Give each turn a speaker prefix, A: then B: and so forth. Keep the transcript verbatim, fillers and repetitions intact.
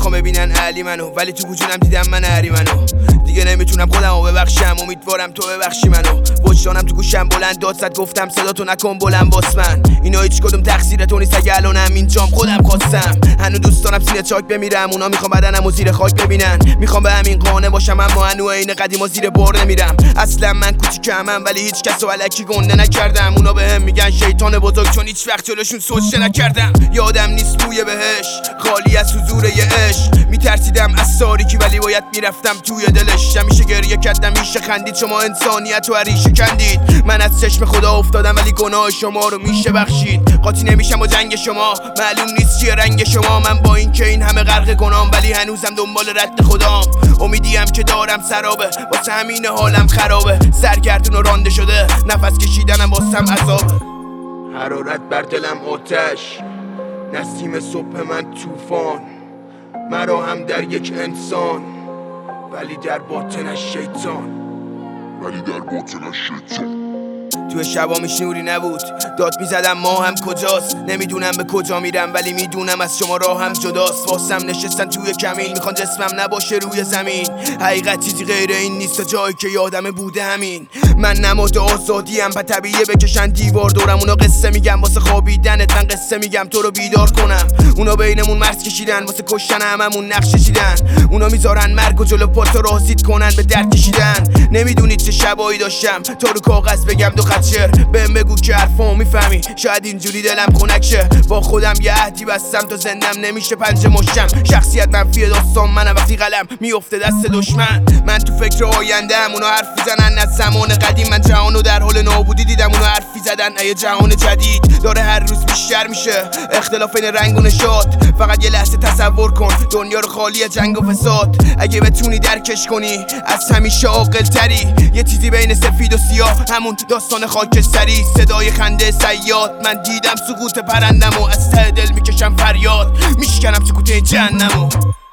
A: میخوام ببینن علی منو، ولی تو وجودم دیدم من هری منو. دیگه نمیتونم خودمو ببخشم، امیدوارم تو ببخشی منو. وجدانم تو گوشم بلند داد زد، گفتم صدا تو نکن بلند باس من. اینا هیچ کدوم تقصیر تو نیست، اگه الانم اینجام خودم خواستم. هنو دوست دارم سینه چاک بمیرم، اونا میخوام بدنمو زیر خاک ببینن. میخوام به همین قانع باشم، اما هنو عین قدیما زیر بار نمیرم. اصلا من کوچیکمم ولی هیچ کسو الکی گنده نکردم. اونا بهم میگن شیطان بزرگ چون هیچ وقت جلوشون سوچه نکردم. یادم نیست بوی بهش خالی از حضور یه عشق. میترسیدم از تاریکی ولی باید میرفتم توی دلش. همیشه گریه کردم، میشه خندید، شما انسانیت و عریشه کندید. من از چشم خدا افتادم ولی گناه شما رو میشه بخشید. قاطی نمیشم با جنگ شما، معلوم نیست چیه رنگ شما. من با این که این همه غرق گناهم ولی هنوزم دنبال رد خدام. امیدیم که دارم سرابه، واسه همین حالم خرابه. سرگردون و رانده شده، نفس کشیدنم واسم عذابه. حرارت بر دلم آتش، نسیم صبح من طوفان. مرا هم در یک انسان ولی در باطنش شیطان، ولی در باطنش شیطان. تو شبا میش نوری نبود، داد میزدم ما هم کجاست. نمیدونم به کجا میرم ولی میدونم از شما راه هم جداست. واسم نشستن توی کمین، میخوان جسمم نباشه روی زمین. حقیقت چیزی غیر این نیست تا جایی که یادم بوده همین. من نماد آزادیم، پس طبیعیه بکشن دیوار دورم. اونا قصه میگم واسه خوابیدنت، من قصه میگم تو رو بیدار کنم. اونا بینمون مرز کشیدن، واسه کشتن هممون نقش کشیدن. اونا میذارن مرگ و جلو پات رو رازید کنن به درد کشیدن. نمیدونید چه شبایی داشتم تا رو کاغذ بگم دو خط شعر. بهم بگو که حرفامو میفهمی، شاید اینجوری دلم خنک شه. با خودم یه عهدی بستم تا زندم نمیشه پنجه مشتم. شخصیت منفی داستان منم وقتی قلم میفته دست دشمن. من تو فکر آینده‌ام، اونا حرف میزنن از زمان قدیم. من جهانو در حال نابودی دیدم، اونا حرفی زدن ای جهان جدید داره هر روز بیشتر میشه. اختلاف این رنگ و نشاط، فقط یه لحظه تصور کن دنیا رو خالی جنگ و فساد. اگه بتونی درکش کنی از همیشه عاقل تری، یه چیزی بین سفید و سیاه، همون داستان خاکستری. صدای خنده صیاد، من دیدم سقوط پرندمو، از ته دل میکشم فریاد، میشکنم سکوت جهنمو.